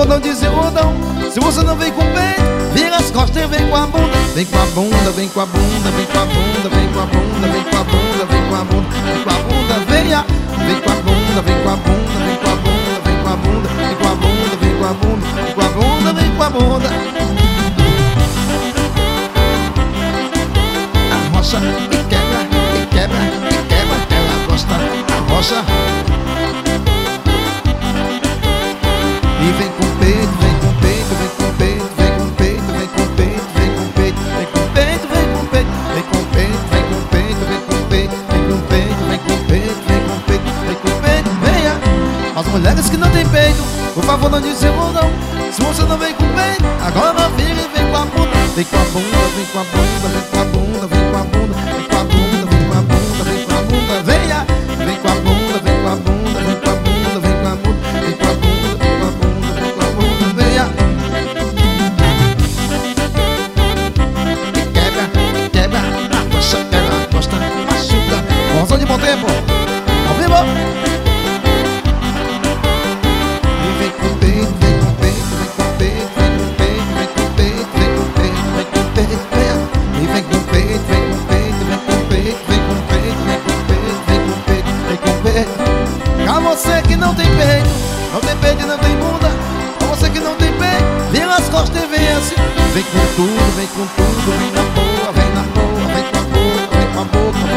favor não desenrondam. Se você não vem com o peito, vira as costas e vem com a bunda. Vem com a bunda, vem com a bunda, vem com a bunda, vem com a bunda, vem com a bunda, vem com a bunda, vem com a bunda, venha. Vem com a bunda, vem com a bunda, vem com a bunda, vem com a bunda, vem com a bunda, vem com a bunda, vem com a bunda, vem com a bunda. Arrocha e quebra, e quebra, e quebra, ela gosta. Arrocha e vem com peito, vem com peito, vem com peito, vem com peito, vem com peito, vem com peito, vem com peito, vem com peito, vem com peito, vem com peito, vem com peito, vem com peito, vem com peito, vem com peito, vem com peito, venha. As mulheres que não tem peito, por favor não desenrondam. Se você não vem com peito, agora vira e vem com a bunda. Vem com a bunda, vem com a bunda, vem com a bunda, vem com a bunda, vem com a bunda, vem com a bunda, vem com a bunda, venha. Vem com a bunda, vem com a bunda, vem com a bunda, vem com a bunda, vem com a bunda, vem com a bunda, vem com a bunda, venha. E quebra, e quebra, arrocha, ela gosta, machuca. Forrozão de bom tempo, ao vivo. Pra você que não tem peito, não tem peito e não tem bunda. Pra você que não tem peito, vira as costas e vem assim. Vem com tudo, vem com tudo, vem na boa, vem na boa, vem com a boca, vem com a boca.